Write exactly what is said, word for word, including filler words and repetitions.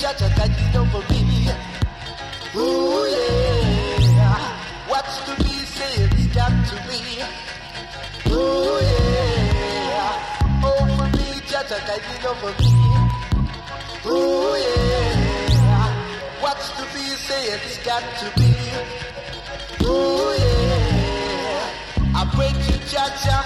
Jaja guiding over me. Ooh yeah. What's to be said, it's got to be. Ooh yeah. Over me, Jaja guiding over me. Ooh yeah. What's to be said, it's got to be. Ooh yeah. I pray to Jaja,